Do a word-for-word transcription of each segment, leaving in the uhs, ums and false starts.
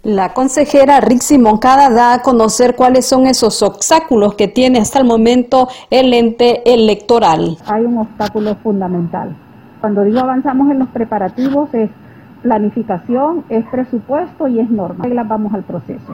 La consejera Rixi Moncada da a conocer cuáles son esos obstáculos que tiene hasta el momento el ente electoral. Hay un obstáculo fundamental. Cuando digo avanzamos en los preparativos es planificación, es presupuesto y es norma. Vamos al proceso.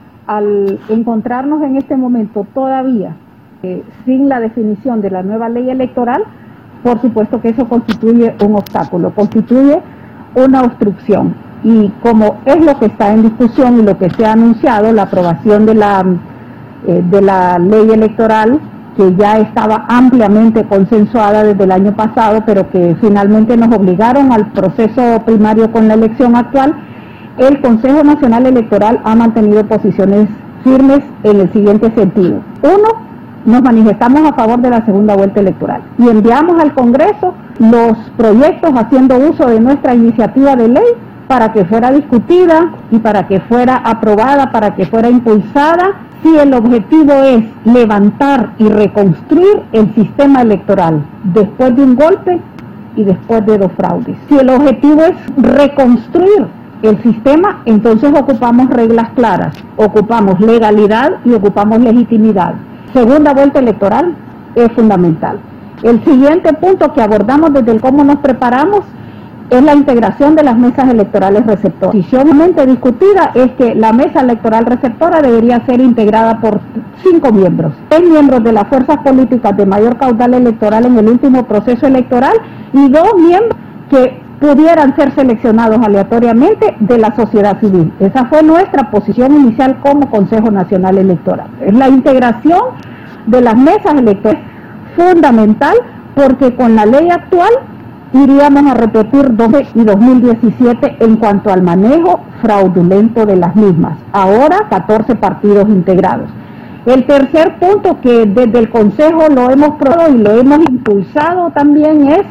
Al encontrarnos en este momento todavía eh, sin la definición de la nueva ley electoral, por supuesto que eso constituye un obstáculo, constituye una obstrucción. Y como es lo que está en discusión y lo que se ha anunciado, la aprobación de la, eh, de la ley electoral, que ya estaba ampliamente consensuada desde el año pasado, pero que finalmente nos obligaron al proceso primario con la elección actual, el Consejo Nacional Electoral ha mantenido posiciones firmes en el siguiente sentido. Uno, nos manifestamos a favor de la segunda vuelta electoral y enviamos al Congreso los proyectos haciendo uso de nuestra iniciativa de ley para que fuera discutida y para que fuera aprobada, para que fuera impulsada, si el objetivo es levantar y reconstruir el sistema electoral después de un golpe y después de dos fraudes. Si el objetivo es reconstruir el sistema, entonces ocupamos reglas claras, ocupamos legalidad y ocupamos legitimidad. Segunda vuelta electoral es fundamental. El siguiente punto que abordamos desde el cómo nos preparamos es la integración de las mesas electorales receptoras. La decisión discutida es que la mesa electoral receptora debería ser integrada por cinco miembros. Tres miembros de las fuerzas políticas de mayor caudal electoral en el último proceso electoral y dos miembros que pudieran ser seleccionados aleatoriamente de la sociedad civil. Esa fue nuestra posición inicial como Consejo Nacional Electoral. Es la integración de las mesas electorales fundamental porque con la ley actual iríamos a repetir doce y dos mil diecisiete en cuanto al manejo fraudulento de las mismas. Ahora catorce partidos integrados. El tercer punto que desde el Consejo lo hemos probado y lo hemos impulsado también es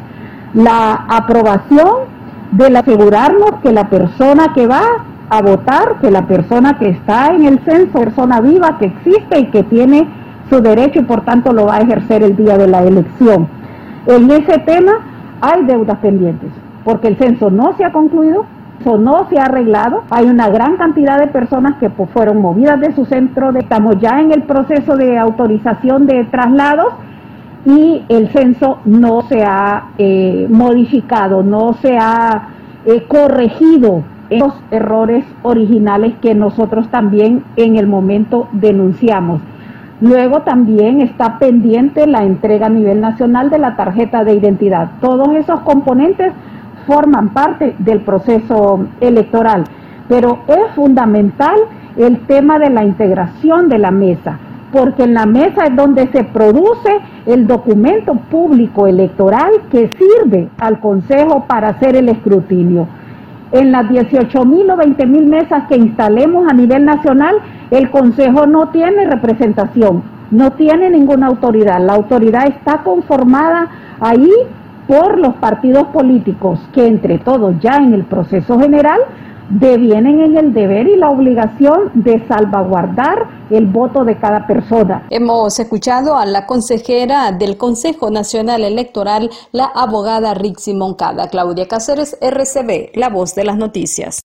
la aprobación de asegurarnos que la persona que va a votar, que la persona que está en el censo, persona viva que existe y que tiene su derecho y por tanto lo va a ejercer el día de la elección. En ese tema hay deudas pendientes, porque el censo no se ha concluido, eso no se ha arreglado, hay una gran cantidad de personas que pues, fueron movidas de su centro, de, estamos ya en el proceso de autorización de traslados y el censo no se ha eh, modificado, no se ha eh, corregido los errores originales que nosotros también en el momento denunciamos. Luego también está pendiente la entrega a nivel nacional de la tarjeta de identidad. Todos esos componentes forman parte del proceso electoral, pero es fundamental el tema de la integración de la mesa, porque en la mesa es donde se produce el documento público electoral que sirve al Consejo para hacer el escrutinio. En las dieciocho mil o veinte mil mesas que instalemos a nivel nacional, el Consejo no tiene representación, no tiene ninguna autoridad. La autoridad está conformada ahí por los partidos políticos, que entre todos ya en el proceso general devienen en el deber y la obligación de salvaguardar el voto de cada persona. Hemos escuchado a la consejera del Consejo Nacional Electoral, la abogada Rixi Moncada. Claudia Cáceres, R C B, La Voz de las Noticias.